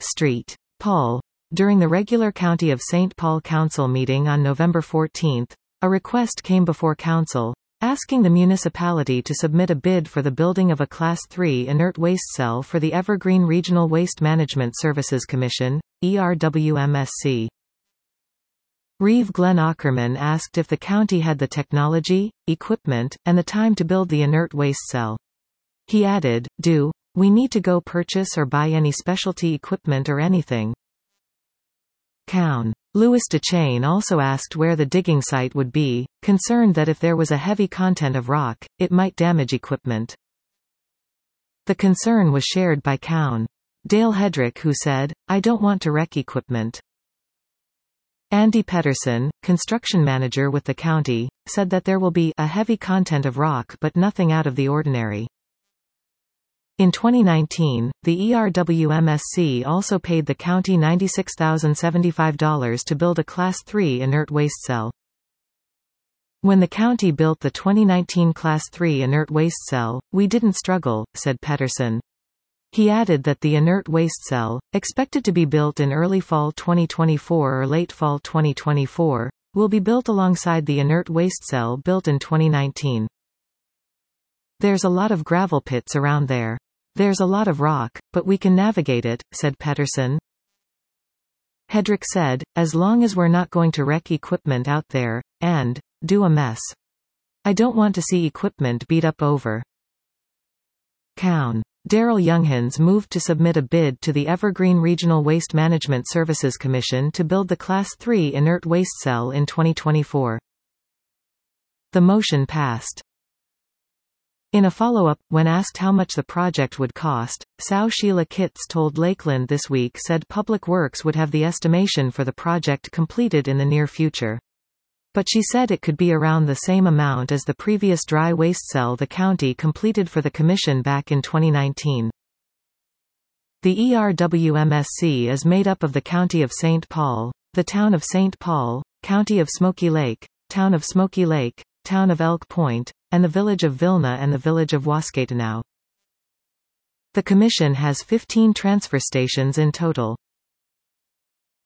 St. Paul. During the regular County of St. Paul Council meeting on November 14, a request came before Council, asking the municipality to submit a bid for the building of a Class 3 inert waste cell for the Evergreen Regional Waste Management Services Commission, ERWMSC. Reeve Glenn Ackerman asked if the county had the technology, equipment, and the time to build the inert waste cell. He added, "Do we need to go purchase or buy any specialty equipment or anything?" Coun. Louis DeChain also asked where the digging site would be, concerned that if there was a heavy content of rock, it might damage equipment. The concern was shared by Coun. Dale Hedrick, who said, "I don't want to wreck equipment." Andy Pedersen, construction manager with the county, said that there will be a heavy content of rock but nothing out of the ordinary. In 2019, the ERWMSC also paid the county $96,075 to build a Class 3 inert waste cell. "When the county built the 2019 Class 3 inert waste cell, we didn't struggle," said Pedersen. He added that the inert waste cell, expected to be built in early fall 2024 or late fall 2024, will be built alongside the inert waste cell built in 2019. "There's a lot of gravel pits around there. There's a lot of rock, but we can navigate it," said Pedersen. Hedrick said, "As long as we're not going to wreck equipment out there, and do a mess. I don't want to see equipment beat up over." Coun. Daryl Younghans moved to submit a bid to the Evergreen Regional Waste Management Services Commission to build the Class 3 inert waste cell in 2024. The motion passed. In a follow-up, when asked how much the project would cost, Sao Sheila Kitts told Lakeland This Week said Public Works would have the estimation for the project completed in the near future. But she said it could be around the same amount as the previous dry waste cell the county completed for the commission back in 2019. The ERWMSC is made up of the County of St. Paul, the Town of St. Paul, County of Smoky Lake, Town of Smoky Lake, Town of Elk Point, and the Village of Vilna and the Village of Wascatanow. The Commission has 15 transfer stations in total.